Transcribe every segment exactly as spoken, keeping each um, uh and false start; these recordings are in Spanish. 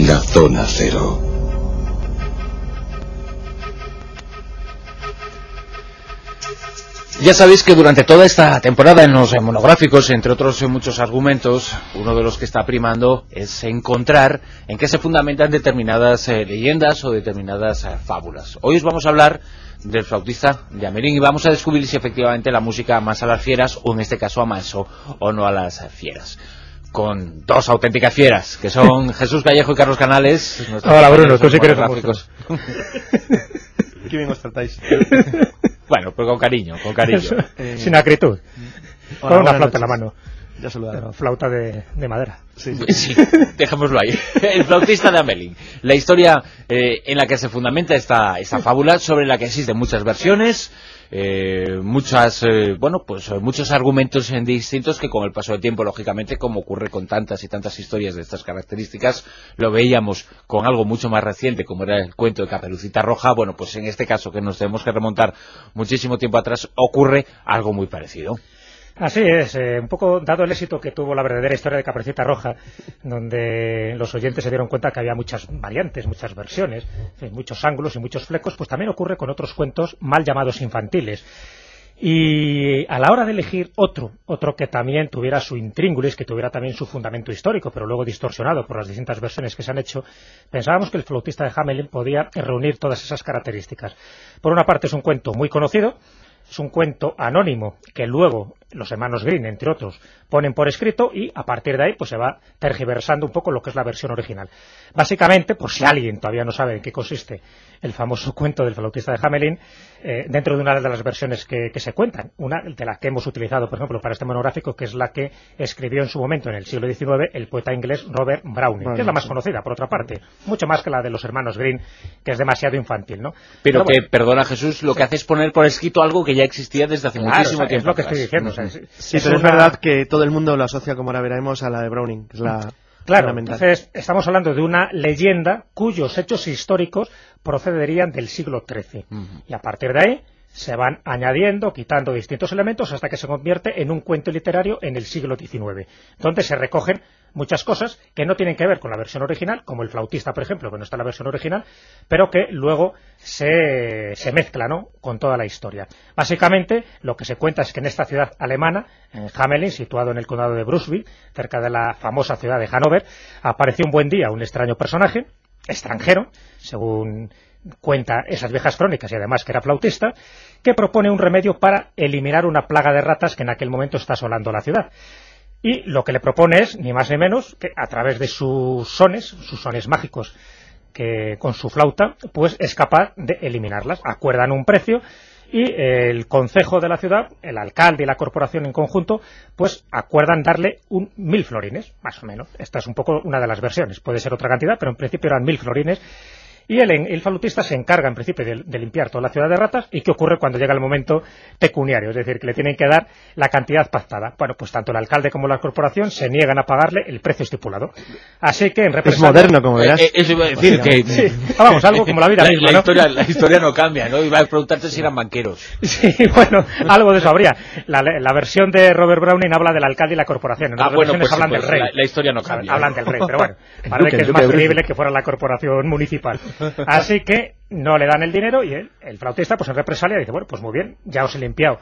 La Zona Cero. Ya sabéis que durante toda esta temporada en los monográficos, entre otros muchos argumentos, uno de los que está primando es encontrar en qué se fundamentan determinadas eh, leyendas o determinadas eh, fábulas. Hoy os vamos a hablar del flautista de Hamelín y vamos a descubrir si efectivamente la música amasa a las fieras o en este caso amasó o no a las fieras. Con dos auténticas fieras, que son Jesús Callejo y Carlos Canales. Hola Bruno, tú sí que eres monográficos. Qué bien os tratáis. Bueno, pero con cariño, con cariño. Eh, Sin acritud. Con una flauta noches en la mano. Ya saludaron. Flauta de, de madera. Sí, sí. sí, dejémoslo ahí. El flautista de Hamelín. La historia eh, en la que se fundamenta esta, esta fábula, sobre la que existen muchas versiones, eh, muchas, eh, bueno, pues muchos argumentos distintos que con el paso del tiempo, lógicamente, como ocurre con tantas y tantas historias de estas características, lo veíamos con algo mucho más reciente, como era el cuento de Caperucita Roja. Bueno, pues en este caso, que nos tenemos que remontar muchísimo tiempo atrás, ocurre algo muy parecido. Así es, eh, un poco dado el éxito que tuvo la verdadera historia de Caperucita Roja, donde los oyentes se dieron cuenta que había muchas variantes, muchas versiones, eh, muchos ángulos y muchos flecos, pues también ocurre con otros cuentos mal llamados infantiles. Y a la hora de elegir otro, otro que también tuviera su intríngulis, que tuviera también su fundamento histórico, pero luego distorsionado por las distintas versiones que se han hecho, pensábamos que el flautista de Hamelín podía reunir todas esas características. Por una parte es un cuento muy conocido, es un cuento anónimo que luego los hermanos Grimm, entre otros, ponen por escrito y a partir de ahí pues se va tergiversando un poco lo que es la versión original. Básicamente, por si alguien todavía no sabe en qué consiste el famoso cuento del flautista de Hamelín, eh, dentro de una de las versiones que, que se cuentan, una de las que hemos utilizado, por ejemplo, para este monográfico, que es la que escribió en su momento, en el siglo diecinueve, el poeta inglés Robert Browning, bueno, que es la más conocida, por otra parte, mucho más que la de los hermanos Grimm, que es demasiado infantil, ¿no? Pero, Pero que, bueno, perdona Jesús, lo que hace es poner por escrito algo que ya existía desde hace claro, muchísimo o sea, tiempo. Es lo que atrás. estoy diciendo. O sea, es, sí, es pero una... es verdad que todo el mundo lo asocia, como ahora veremos, a la de Browning, que es la... Claro, entonces estamos hablando de una leyenda cuyos hechos históricos procederían del siglo trece. Uh-huh. Y a partir de ahí se van añadiendo, quitando distintos elementos hasta que se convierte en un cuento literario en el siglo diecinueve, donde se recogen muchas cosas que no tienen que ver con la versión original, como el flautista, por ejemplo, que no está en la versión original, pero que luego se, se mezcla, ¿no?, con toda la historia. Básicamente, lo que se cuenta es que en esta ciudad alemana, en Hamelín, situado en el condado de Brunswick, cerca de la famosa ciudad de Hannover, apareció un buen día un extraño personaje, extranjero, según cuenta esas viejas crónicas, y además que era flautista, que propone un remedio para eliminar una plaga de ratas que en aquel momento está asolando la ciudad. Y lo que le propone es, ni más ni menos, que a través de sus sones, sus sones mágicos, que con su flauta, pues es capaz de eliminarlas. Acuerdan un precio y el concejo de la ciudad, el alcalde y la corporación en conjunto, pues acuerdan darle un mil florines, más o menos. Esta es un poco una de las versiones, puede ser otra cantidad, pero en principio eran mil florines. Y el, el flautista se encarga en principio de, de limpiar toda la ciudad de ratas. ¿Y qué ocurre cuando llega el momento pecuniario? Es decir, que le tienen que dar la cantidad pactada. Bueno, pues tanto el alcalde como la corporación se niegan a pagarle el precio estipulado. Así que en represalia... Es moderno, como verás. Eh, eso iba a decir que... Sí, vamos, algo como la vida la, misma, la, ¿no? historia, la historia no cambia, ¿no? Iba a preguntarte si eran banqueros. Sí, bueno, algo de eso habría. La, la versión de Robert Browning habla del alcalde y la corporación. En ah, otras bueno, versiones pues, hablan pues, del rey. La, la historia no cambia. Hablan del rey, pero bueno, parece que es más creíble que fuera la corporación municipal. Así que no le dan el dinero y él, el flautista, pues en represalia dice, bueno, pues muy bien, ya os he limpiado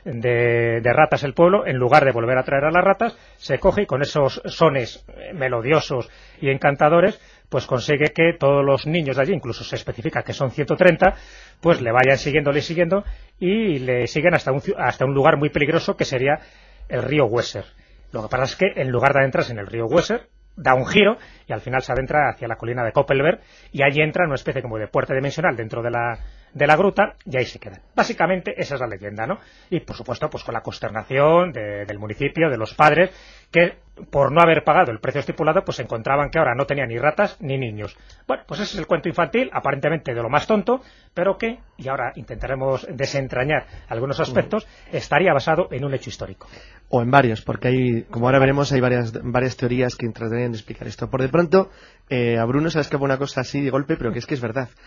de, de ratas el pueblo, en lugar de volver a traer a las ratas, se coge y con esos sones melodiosos y encantadores, pues consigue que todos los niños de allí, incluso se especifica que son ciento treinta, pues le vayan siguiéndole y siguiendo y le siguen hasta un, hasta un lugar muy peligroso que sería el río Weser. Lo que pasa es que en lugar de adentrarse en el río Weser, da un giro y al final se adentra hacia la colina de Koppelberg y allí entra una especie como de puerta dimensional dentro de la, de la gruta y ahí se quedan. Básicamente esa es la leyenda, ¿no? Y por supuesto pues con la consternación de, del municipio, de los padres, que por no haber pagado el precio estipulado pues encontraban que ahora no tenía ni ratas ni niños. Bueno, pues ese es el cuento infantil, aparentemente de lo más tonto, pero que, y ahora intentaremos desentrañar algunos aspectos, estaría basado en un hecho histórico. O en varios, porque hay, como ahora veremos, hay varias varias teorías que tratarían de explicar esto. Por de pronto, eh, a Bruno se le escapa una cosa así de golpe, pero que es que es verdad.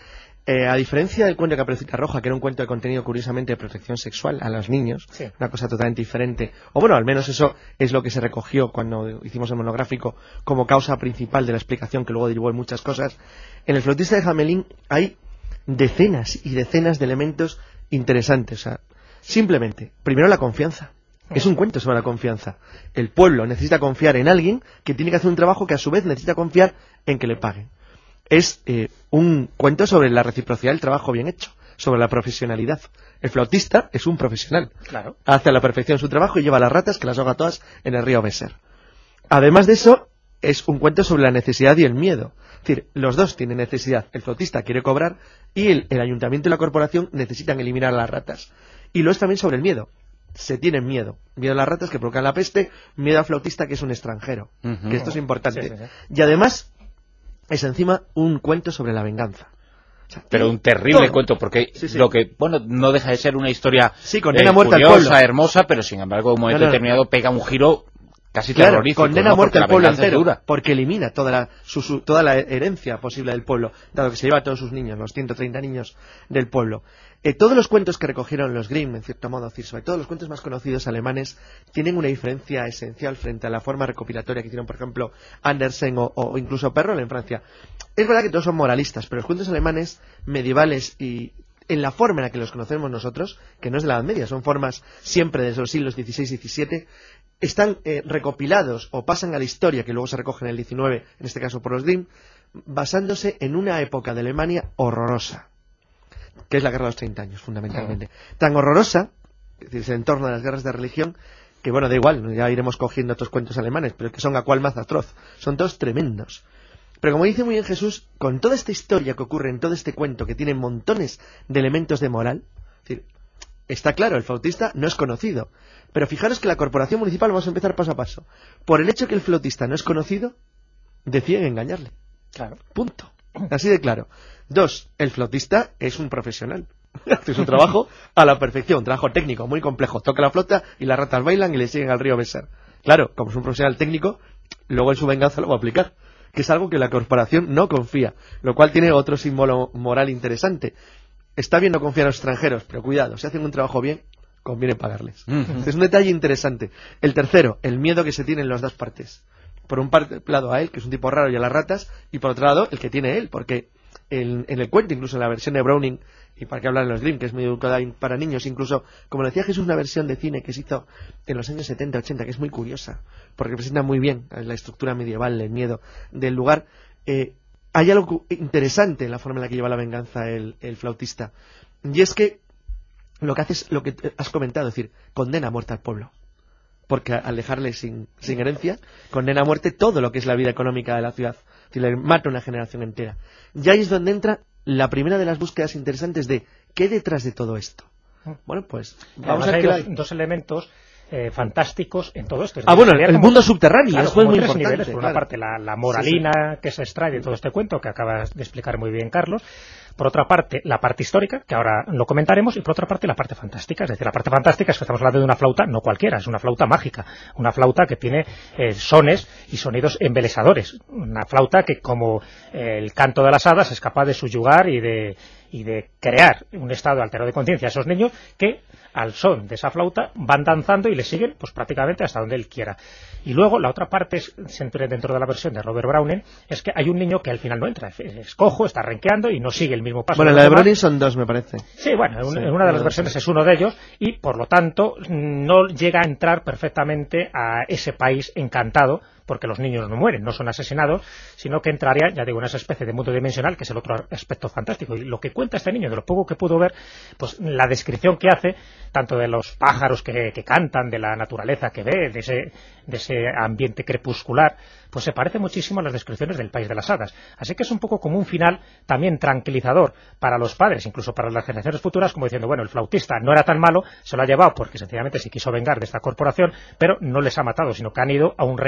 Eh, a diferencia del cuento de Caperucita Roja, que era un cuento de contenido curiosamente de protección sexual a los niños, sí. una cosa totalmente diferente, o bueno, al menos eso es lo que se recogió cuando hicimos el monográfico como causa principal de la explicación que luego derivó en muchas cosas, en el flautista de Hamelin hay decenas y decenas de elementos interesantes. O sea, simplemente, primero la confianza. Es un cuento sobre la confianza. El pueblo necesita confiar en alguien que tiene que hacer un trabajo que a su vez necesita confiar en que le paguen. Es eh, un cuento sobre la reciprocidad del trabajo bien hecho, sobre la profesionalidad. El flautista es un profesional. Claro. Hace a la perfección su trabajo y lleva las ratas que las ahoga todas en el río Weser. Además de eso, es un cuento sobre la necesidad y el miedo. Es decir, los dos tienen necesidad. El flautista quiere cobrar y el, el ayuntamiento y la corporación necesitan eliminar a las ratas. Y lo es también sobre el miedo. Se tienen miedo. Miedo a las ratas que provocan la peste, miedo al flautista que es un extranjero. Uh-huh. Que esto es importante. Sí, sí, sí. Y además, es encima un cuento sobre la venganza. O sea, pero un terrible todo. cuento, porque sí, sí. lo que, bueno, no deja de ser una historia sí, condena eh, muerte curiosa, al hermosa, pero sin embargo, en un momento no, no, determinado no. pega un giro casi claro, terrorífico. Condena a ¿no? muerte al pueblo entero, porque elimina toda la, su, su, toda la herencia posible del pueblo, dado que se lleva a todos sus niños, los ciento treinta niños del pueblo. Eh, todos los cuentos que recogieron los Grimm, en cierto modo, decir, sobre todo los cuentos más conocidos alemanes, tienen una diferencia esencial frente a la forma recopilatoria que hicieron, por ejemplo, Andersen o, o incluso Perrault en Francia. Es verdad que todos son moralistas, pero los cuentos alemanes medievales y en la forma en la que los conocemos nosotros, que no es de la Edad Media, son formas siempre desde los siglos dieciséis y diecisiete, están eh, recopilados o pasan a la historia, que luego se recoge en el diecinueve, en este caso por los Grimm, basándose en una época de Alemania horrorosa, que es la guerra de los treinta años, fundamentalmente. Tan horrorosa, es decir, en torno a las guerras de religión, que bueno, da igual, ya iremos cogiendo otros cuentos alemanes, pero que son a cual más atroz. Son todos tremendos. Pero como dice muy bien Jesús, con toda esta historia que ocurre en todo este cuento, que tiene montones de elementos de moral, es decir, está claro, el flautista no es conocido. Pero fijaros que la corporación municipal, vamos a empezar paso a paso. Por el hecho que el flautista no es conocido, deciden engañarle. Claro. Punto. Así de claro. Dos, el flautista es un profesional. Hace su trabajo a la perfección, un trabajo técnico muy complejo. Toca la flauta y las ratas bailan y le siguen al río Weser. Claro, como es un profesional técnico, luego en su venganza lo va a aplicar, que es algo que la corporación no confía, lo cual tiene otro símbolo moral interesante. Está bien no confiar en los extranjeros, pero cuidado, si hacen un trabajo bien, conviene pagarles. Uh-huh. Es un detalle interesante. El tercero, el miedo que se tiene en las dos partes. Por un lado a él, que es un tipo raro, y a las ratas, y por otro lado, el que tiene él, porque en, en el cuento, incluso en la versión de Browning, y para qué hablar en los Grimm, que es muy educada para niños, incluso, como decía Jesús, una versión de cine que se hizo en los años setenta, ochenta, que es muy curiosa, porque representa muy bien la estructura medieval, el miedo del lugar. Eh, hay algo interesante en la forma en la que lleva la venganza el, el flautista, y es que lo que hace es lo que has comentado, es decir, condena a muerte al pueblo. Porque al dejarle sin, sin herencia, condena a muerte todo lo que es la vida económica de la ciudad. Es decir, le mata una generación entera. Y ahí es donde entra la primera de las búsquedas interesantes de ¿qué hay detrás de todo esto? Bueno, pues vamos Además, a ver hay que dos, hay... dos elementos eh, fantásticos en todo esto. Es ah, bueno, el, el mundo subterráneo, claro, eso es muy tres importante. Niveles. Por claro. una parte, la, la moralina sí, sí. que se extrae de todo este cuento, que acabas de explicar muy bien, Carlos. Por otra parte, la parte histórica, que ahora lo comentaremos, y por otra parte, la parte fantástica. Es decir, la parte fantástica es que estamos hablando de una flauta, no cualquiera, es una flauta mágica. Una flauta que tiene eh, sones y sonidos embelesadores. Una flauta que, como eh, el canto de las hadas, es capaz de subyugar y de, y de crear un estado alterado de conciencia a esos niños que, al son de esa flauta, van danzando y le siguen pues prácticamente hasta donde él quiera. Y luego, la otra parte, es, siempre dentro de la versión de Robert Browning, es que hay un niño que al final no entra. Es cojo, está renqueando y no sigue el mismo paso. Bueno, la de Browning son dos, me parece. Sí, bueno, en, sí, en una de las versiones sí. es uno de ellos y, por lo tanto, no llega a entrar perfectamente a ese país encantado, porque los niños no mueren, no son asesinados, sino que entraría, ya digo, en esa especie de mundo dimensional, que es el otro aspecto fantástico. Y lo que cuenta este niño, de lo poco que pudo ver, pues la descripción que hace, tanto de los pájaros que, que cantan, de la naturaleza que ve, de ese, de ese ambiente crepuscular, pues se parece muchísimo a las descripciones del País de las Hadas. Así que es un poco como un final también tranquilizador para los padres, incluso para las generaciones futuras, como diciendo, bueno, el flautista no era tan malo, se lo ha llevado porque sencillamente se quiso vengar de esta corporación, pero no les ha matado, sino que han ido a un reino mejor.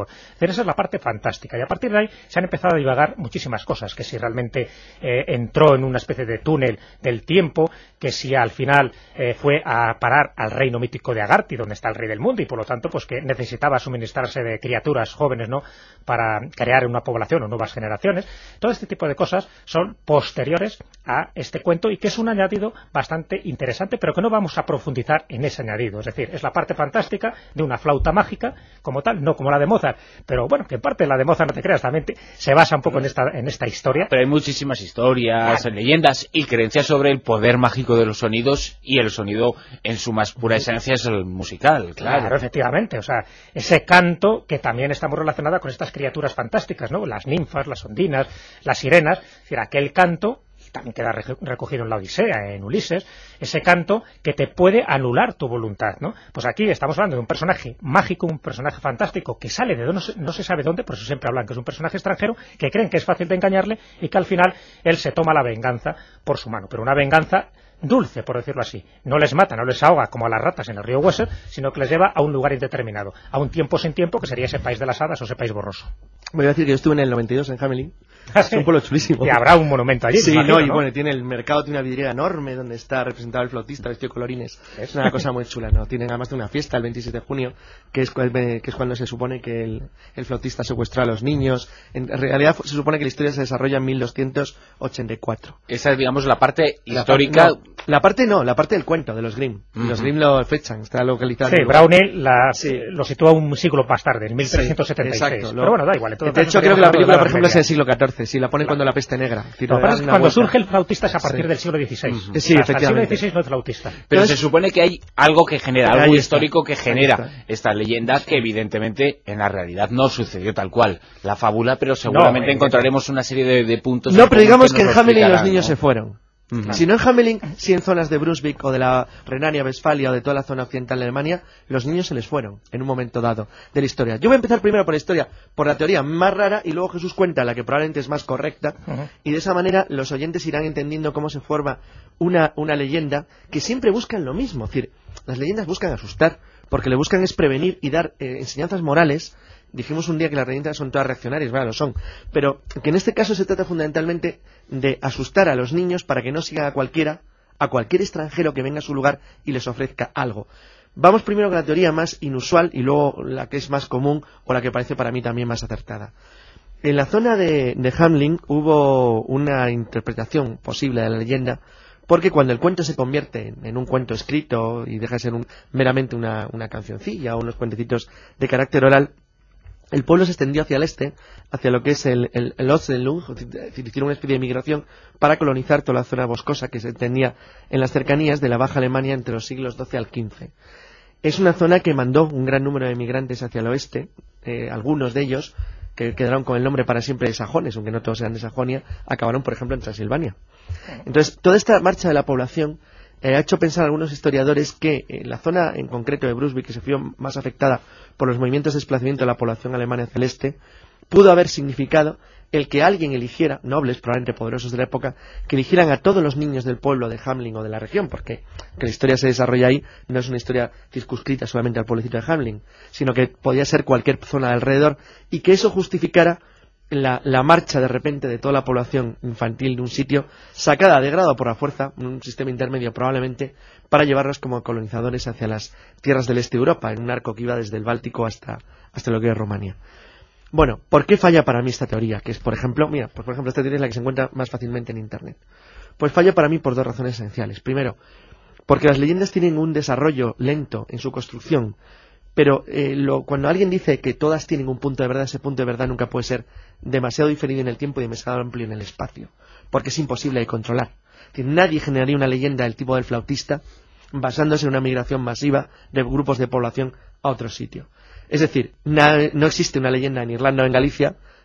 Pero esa es la parte fantástica, y a partir de ahí se han empezado a divagar muchísimas cosas, que si realmente eh, entró en una especie de túnel del tiempo, que si al final eh, fue a parar al reino mítico de Agarthy, donde está el rey del mundo, y por lo tanto pues que necesitaba suministrarse de criaturas jóvenes, ¿no?, para crear una población o nuevas generaciones. Todo este tipo de cosas son posteriores a este cuento y que es un añadido bastante interesante, pero que no vamos a profundizar en ese añadido. Es decir, es la parte fantástica de una flauta mágica como tal, no como la de Mozart, pero bueno, que en parte la de Mozart, no te creas, también se basa un poco en esta, en esta historia. Pero hay muchísimas historias, claro, leyendas y creencias sobre el poder mágico de los sonidos, y el sonido en su más pura esencia es el musical, claro. Claro, efectivamente, o sea, ese canto que también está muy relacionado con estas criaturas fantásticas, ¿no? Las ninfas, las ondinas, las sirenas, es decir, aquel canto también queda recogido en la Odisea, en Ulises, ese canto que te puede anular tu voluntad, ¿no? Pues aquí estamos hablando de un personaje mágico, un personaje fantástico que sale de no se, no se sabe dónde, por eso siempre hablan que es un personaje extranjero, que creen que es fácil de engañarle y que al final él se toma la venganza por su mano, pero una venganza dulce, por decirlo así. No les mata, no les ahoga como a las ratas en el río Weser, sino que les lleva a un lugar indeterminado, a un tiempo sin tiempo, que sería ese país de las hadas o ese país borroso. Voy a decir que yo estuve en el noventa y dos en Hamelin. Es un pueblo chulísimo. Y habrá un monumento allí. Sí, imagino, no, y ¿no? bueno, tiene el mercado, tiene una vidriera enorme donde está representado el flautista vestido de colorines. Es una cosa muy chula, ¿no? Tienen además de una fiesta el veintisiete de junio, que es, que es cuando se supone que el, el flautista secuestró a los niños. En realidad se supone que la historia se desarrolla en mil doscientos ochenta y cuatro. Esa es, digamos, la parte histórica. La, no, la parte no, la parte del cuento de los Grimm. Uh-huh. Los Grimm lo fechan, está localizado. Sí, Brownie la, sí. lo sitúa un siglo más tarde, en mil trescientos setenta y seis. Sí, exacto, lo, Pero bueno, da igual. De hecho, creo que la película, por ejemplo, es en el siglo catorce. Si la ponen claro. cuando la peste negra. No, pero es que cuando surge el flautista es a partir sí. del siglo dieciséis. Uh-huh. Sí, hasta efectivamente. el siglo dieciséis no es flautista. Pero Entonces, se supone que hay algo que genera, algo histórico que genera esta leyenda, que evidentemente en la realidad no sucedió tal cual la fábula, pero seguramente no, encontraremos una serie de, de puntos. No, pero digamos que, que en Hamelin los niños ¿no? se fueron. Uh-huh. Si no en Hamelin, si en zonas de Brunswick o de la Renania-Westfalia o de toda la zona occidental de Alemania, los niños se les fueron en un momento dado de la historia. Yo voy a empezar primero por la historia, por la teoría más rara, y luego Jesús cuenta la que probablemente es más correcta, uh-huh. y de esa manera los oyentes irán entendiendo cómo se forma una, una leyenda que siempre buscan lo mismo. Es decir, las leyendas buscan asustar, porque le buscan es prevenir y dar eh, enseñanzas morales. Dijimos un día que las leyendas son todas reaccionarias, bueno, lo son, pero que en este caso se trata fundamentalmente de asustar a los niños para que no sigan a cualquiera, a cualquier extranjero que venga a su lugar y les ofrezca algo. Vamos primero con la teoría más inusual y luego la que es más común o la que parece para mí también más acertada. En la zona de, de Hamelin hubo una interpretación posible de la leyenda, porque cuando el cuento se convierte en, en un cuento escrito y deja de ser un, meramente una, una cancioncilla o unos cuentecitos de carácter oral, el pueblo se extendió hacia el este, hacia lo que es el, el, el Ostenlung, es decir, hicieron una especie de migración para colonizar toda la zona boscosa que se extendía en las cercanías de la Baja Alemania entre los siglos doce al quince. Es una zona que mandó un gran número de migrantes hacia el oeste, eh, algunos de ellos, que quedaron con el nombre para siempre de sajones, aunque no todos eran de Sajonia, acabaron, por ejemplo, en Transilvania. Entonces, toda esta marcha de la población Eh, ha hecho pensar a algunos historiadores que eh, la zona en concreto de Brunswick, que se vio más afectada por los movimientos de desplazamiento de la población alemana hacia el este, pudo haber significado el que alguien eligiera, nobles probablemente poderosos de la época, que eligieran a todos los niños del pueblo de Hamelin o de la región, porque que la historia se desarrolla ahí no es una historia circunscrita solamente al pueblecito de Hamelin, sino que podía ser cualquier zona de alrededor, y que eso justificara La, la marcha de repente de toda la población infantil de un sitio, sacada de grado por la fuerza, un sistema intermedio probablemente, para llevarlos como colonizadores hacia las tierras del este de Europa, en un arco que iba desde el Báltico hasta, hasta lo que es Rumania. Bueno, ¿por qué falla para mí esta teoría? Que es, por ejemplo, mira, pues por ejemplo, esta teoría es la que se encuentra más fácilmente en Internet. Pues falla para mí por dos razones esenciales. Primero, porque las leyendas tienen un desarrollo lento en su construcción, pero eh, lo, cuando alguien dice que todas tienen un punto de verdad, ese punto de verdad nunca puede ser demasiado diferido en el tiempo y demasiado amplio en el espacio, porque es imposible de controlar. Es decir, nadie generaría una leyenda del tipo del flautista basándose en una migración masiva de grupos de población a otro sitio. Es decir, na, no existe una leyenda en Irlanda o en Galicia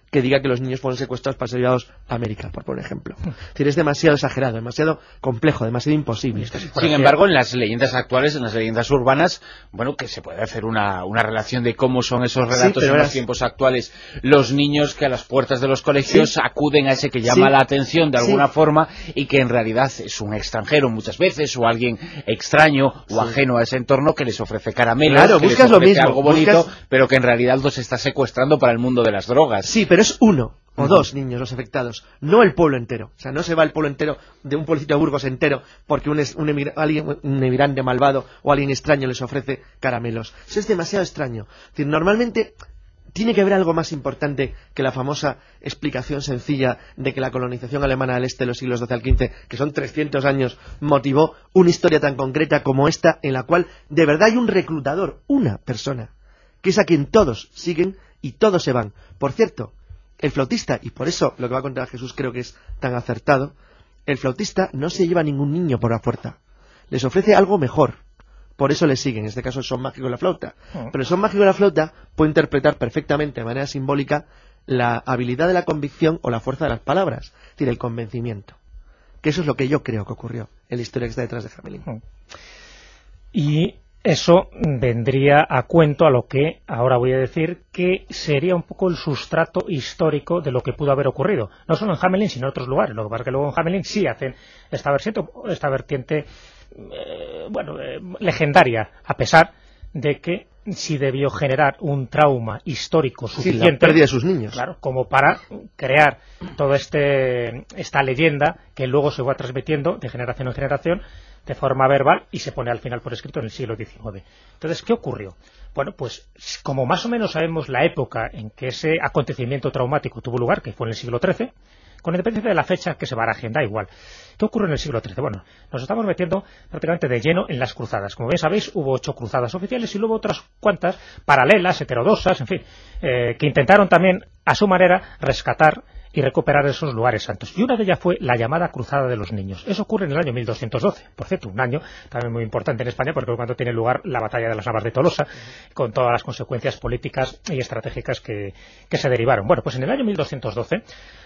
que diga que los niños fueron secuestrados para ser llevados a América, por, por ejemplo. Es decir, es demasiado exagerado, demasiado complejo, demasiado imposible. Sin embargo, en las leyendas actuales, en las leyendas urbanas, bueno, que se puede hacer una, una relación de cómo son esos relatos sí, en los tiempos actuales. Los niños que a las puertas de los colegios sí. acuden a ese que llama sí. la atención de alguna sí. forma y que en realidad es un extranjero muchas veces o alguien extraño o sí. ajeno a ese entorno que les ofrece caramelos, claro, que buscas les ofrece lo mismo, algo bonito, buscas... pero que en realidad los está secuestrando para el mundo de las drogas. Sí, pero es uno o uh-huh. dos niños los afectados, no el pueblo entero. O sea, no se va el pueblo entero de un pueblecito de Burgos entero porque un, es, un, emigr alguien, un emigrante malvado o alguien extraño les ofrece caramelos. Eso es demasiado extraño. Es decir, normalmente tiene que haber algo más importante que la famosa explicación sencilla de que la colonización alemana del este de los siglos doce al quince, que son trescientos años, motivó una historia tan concreta como esta, en la cual de verdad hay un reclutador, una persona, que es a quien todos siguen y todos se van. Por cierto, el flautista, y por eso lo que va a contar Jesús creo que es tan acertado, el flautista no se lleva a ningún niño por la puerta, les ofrece algo mejor, por eso le siguen, en este caso el son mágico de la flauta. Uh-huh. Pero el son mágico de la flauta puede interpretar perfectamente de manera simbólica la habilidad de la convicción o la fuerza de las palabras, es decir, el convencimiento, que eso es lo que yo creo que ocurrió en la historia que está detrás de Hamelin. Uh-huh. Y eso vendría a cuento a lo que ahora voy a decir, que sería un poco el sustrato histórico de lo que pudo haber ocurrido. No solo en Hamelin, sino en otros lugares. Lo que pasa es que luego en Hamelin sí hacen esta vertiente, esta vertiente eh, bueno, eh, legendaria, a pesar de que sí debió generar un trauma histórico suficiente. Sí, la pérdida de sus niños. Claro, como para crear toda este, esta leyenda que luego se va transmitiendo de generación en generación de forma verbal y se pone al final por escrito en el siglo diecinueve. Entonces, ¿qué ocurrió? Bueno, pues como más o menos sabemos la época en que ese acontecimiento traumático tuvo lugar, que fue en el siglo trece, con independencia de la fecha que se baraje, da igual. ¿Qué ocurrió en el siglo trece? Bueno, nos estamos metiendo prácticamente de lleno en las cruzadas. Como bien sabéis, hubo ocho cruzadas oficiales y luego otras cuantas paralelas, heterodosas, en fin, eh, que intentaron también, a su manera, rescatar y recuperar esos lugares santos. Y una de ellas fue la llamada Cruzada de los Niños. Eso ocurre en el año mil doscientos doce. Por cierto, un año también muy importante en España, porque es cuando tiene lugar la batalla de las Navas de Tolosa, con todas las consecuencias políticas y estratégicas que, que se derivaron. Bueno, pues en el año mil doscientos doce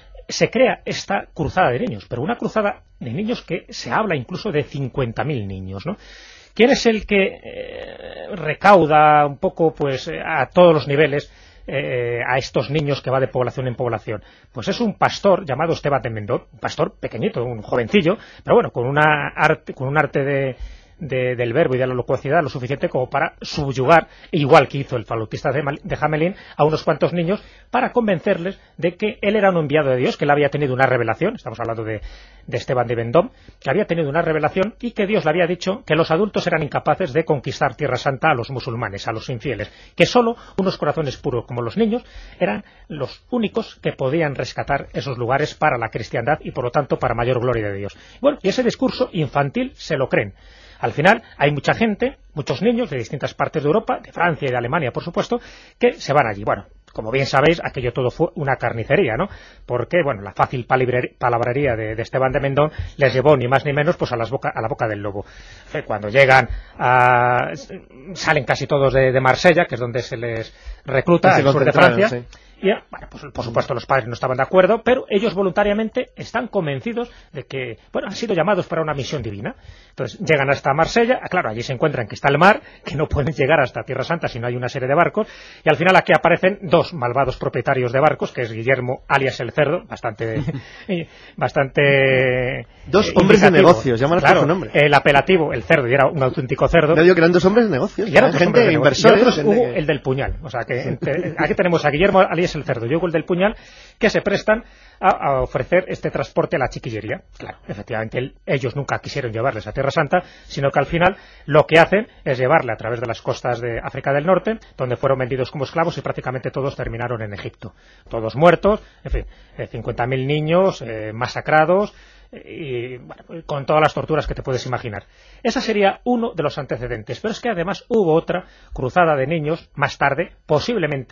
se crea esta cruzada de niños, pero una cruzada de niños que se habla incluso de cincuenta mil niños, ¿no? ¿Quién es el que eh, recauda un poco, pues, a todos los niveles Eh, a estos niños que va de población en población? Pues es un pastor llamado Esteban de Mendoz, un pastor pequeñito, un jovencillo, pero bueno, con una arte, con un arte de, de, del verbo y de la locuacidad lo suficiente como para subyugar, igual que hizo el flautista de, de Hamelin, a unos cuantos niños para convencerles de que él era un enviado de Dios, que él había tenido una revelación, estamos hablando de, de Esteban de Vendôme, que había tenido una revelación y que Dios le había dicho que los adultos eran incapaces de conquistar Tierra Santa a los musulmanes, a los infieles, que solo unos corazones puros como los niños eran los únicos que podían rescatar esos lugares para la cristiandad y por lo tanto para mayor gloria de Dios. Bueno, y ese discurso infantil se lo creen. Al final hay mucha gente, muchos niños de distintas partes de Europa, de Francia y de Alemania, por supuesto, que se van allí. Bueno, como bien sabéis, aquello todo fue una carnicería, ¿no? Porque, bueno, la fácil palabrería de, de Esteban de Mendoza les llevó ni más ni menos pues a, las boca, a la boca del lobo. Cuando llegan a... salen casi todos de, de Marsella, que es donde se les recluta, al sur de Francia. Sí. Y, bueno, pues por supuesto los padres no estaban de acuerdo, pero ellos voluntariamente están convencidos de que, bueno, han sido llamados para una misión divina. Entonces llegan hasta Marsella, claro, allí se encuentran que está el mar, que no pueden llegar hasta Tierra Santa si no hay una serie de barcos, y al final aquí aparecen dos malvados propietarios de barcos, que es Guillermo alias el Cerdo, bastante... bastante dos eh, hombres de negocios, llaman claro, su nombre. El apelativo, el cerdo, y era un auténtico cerdo. No digo que eran dos hombres de negocios, y eran gente de inversores. Y otros hubo el del puñal, o sea que entre, aquí tenemos a Guillermo alias el Cerdo y Hugo el del puñal, que se prestan a, a ofrecer este transporte a la chiquillería. Claro, efectivamente el, ellos nunca quisieron llevarles a Tierra Santa, sino que al final lo que hacen es llevarle a través de las costas de África del Norte, donde fueron vendidos como esclavos y prácticamente todos terminaron en Egipto. Todos muertos, en fin, eh, cincuenta mil niños eh, masacrados, y bueno, con todas las torturas que te puedes imaginar. Ese sería uno de los antecedentes, pero es que además hubo otra cruzada de niños más tarde, posiblemente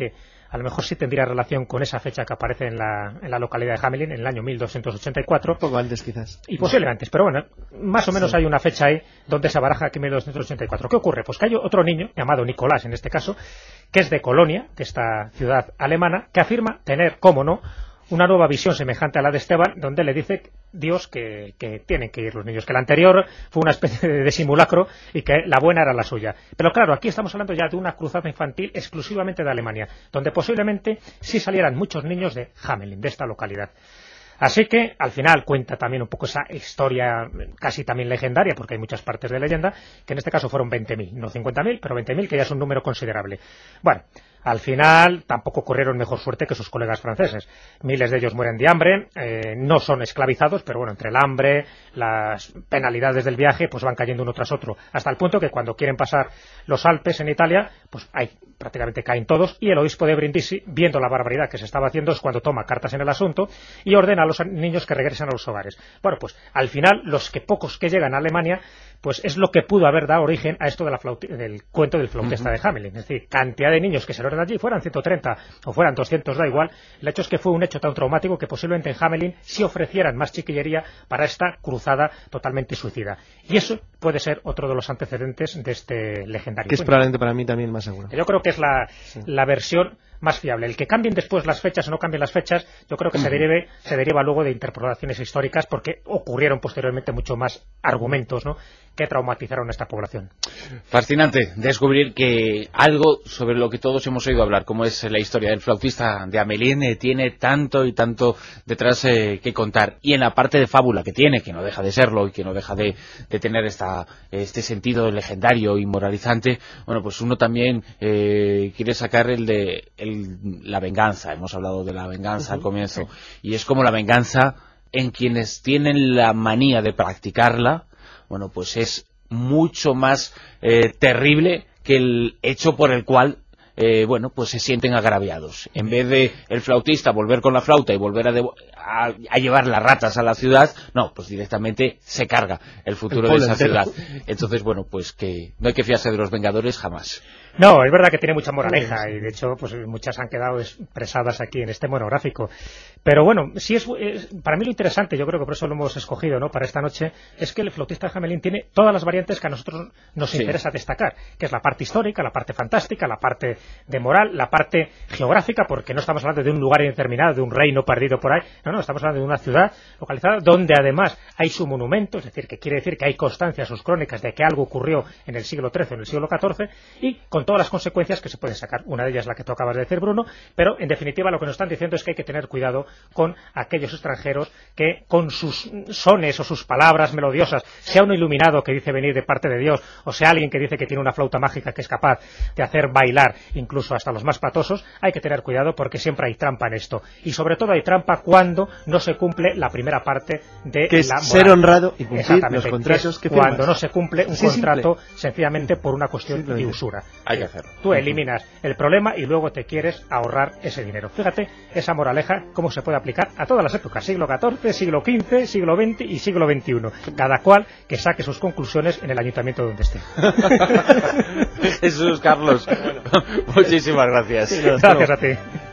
a lo mejor sí tendría relación con esa fecha que aparece en la, en la localidad de Hamelin, en el año mil doscientos ochenta y cuatro. Un poco antes, quizás. Y posiblemente antes, pero bueno, más o menos sí. hay una fecha ahí donde se baraja aquí mil doscientos ochenta y cuatro. ¿Qué ocurre? Pues que hay otro niño, llamado Nicolás en este caso, que es de Colonia, de esta ciudad alemana, que afirma tener, cómo no, una nueva visión semejante a la de Esteban, donde le dice Dios que, que tienen que ir los niños, que la anterior fue una especie de simulacro y que la buena era la suya. Pero claro, aquí estamos hablando ya de una cruzada infantil exclusivamente de Alemania, donde posiblemente sí salieran muchos niños de Hamelin, de esta localidad. Así que, al final, cuenta también un poco esa historia casi también legendaria, porque hay muchas partes de leyenda, que en este caso fueron veinte mil, no cincuenta mil, pero veinte mil, que ya es un número considerable. Bueno, al final tampoco corrieron mejor suerte que sus colegas franceses. Miles de ellos mueren de hambre, eh, no son esclavizados, pero bueno, entre el hambre, las penalidades del viaje, pues van cayendo uno tras otro, hasta el punto que cuando quieren pasar los Alpes en Italia, pues hay, prácticamente caen todos, y el obispo de Brindisi, viendo la barbaridad que se estaba haciendo, es cuando toma cartas en el asunto y ordena a los niños que regresen a los hogares. Bueno, pues al final, los que pocos que llegan a Alemania, pues es lo que pudo haber dado origen a esto de la flauti- del cuento del flautista uh-huh. de Hamelin. Es decir, cantidad de niños que se lo de allí, fueran ciento treinta o fueran doscientos, da igual. El hecho es que fue un hecho tan traumático que posiblemente en Hamelin sí ofrecieran más chiquillería para esta cruzada totalmente suicida. Y eso puede ser otro de los antecedentes de este legendario que es cuento. Probablemente para mí también más seguro. Yo creo que es la, sí. la versión más fiable. El que cambien después las fechas o no cambien las fechas, yo creo que uh-huh. se derive, se deriva luego de interpretaciones históricas, porque ocurrieron posteriormente mucho más argumentos, ¿no?, que traumatizaron a esta población. Fascinante descubrir que algo sobre lo que todos hemos oído hablar, como es la historia del flautista de Hamelin, eh, tiene tanto y tanto detrás eh, que contar. Y en la parte de fábula que tiene, que no deja de serlo y que no deja de, de tener esta, este sentido legendario y moralizante, bueno, pues uno también eh, quiere sacar el de el, la venganza. Hemos hablado de la venganza uh-huh. al comienzo. Y es como la venganza en quienes tienen la manía de practicarla, bueno, pues es mucho más eh, terrible que el hecho por el cual eh, bueno, pues se sienten agraviados. En vez de el flautista volver con la flauta y volver a, de, a, a llevar las ratas a la ciudad, no, pues directamente se carga el futuro el de esa entero. ciudad. Entonces, bueno, pues que no hay que fiarse de los Vengadores jamás. No, es verdad que tiene mucha moraleja y de hecho pues muchas han quedado expresadas aquí en este monográfico. Pero bueno, sí es, es para mí lo interesante, yo creo que por eso lo hemos escogido, ¿no?, para esta noche, es que el flautista de Hamelin tiene todas las variantes que a nosotros nos sí. interesa destacar, que es la parte histórica, la parte fantástica, la parte de moral, la parte geográfica, porque no estamos hablando de un lugar indeterminado, de un reino perdido por ahí, no, no, estamos hablando de una ciudad localizada donde además hay su monumento, es decir, que quiere decir que hay constancia, sus crónicas de que algo ocurrió en el siglo trece o en el siglo catorce, y con todas las consecuencias que se pueden sacar. Una de ellas es la que tú acabas de decir, Bruno, pero en definitiva lo que nos están diciendo es que hay que tener cuidado con aquellos extranjeros que con sus sones o sus palabras melodiosas, sea un iluminado que dice venir de parte de Dios, o sea alguien que dice que tiene una flauta mágica que es capaz de hacer bailar incluso hasta los más patosos, hay que tener cuidado porque siempre hay trampa en esto. Y sobre todo hay trampa cuando no se cumple la primera parte de que es la moral. Ser honrado y cumplir los contratos que, que cuando no se cumple un sí, contrato simple. sencillamente por una cuestión de usura. Hay que hacerlo. Tú eliminas el problema y luego te quieres ahorrar ese dinero. Fíjate esa moraleja cómo se puede aplicar a todas las épocas, siglo catorce, siglo quince, siglo veinte y siglo veintiuno. Cada cual que saque sus conclusiones en el ayuntamiento donde esté. Jesús, Carlos, muchísimas gracias. Gracias a ti.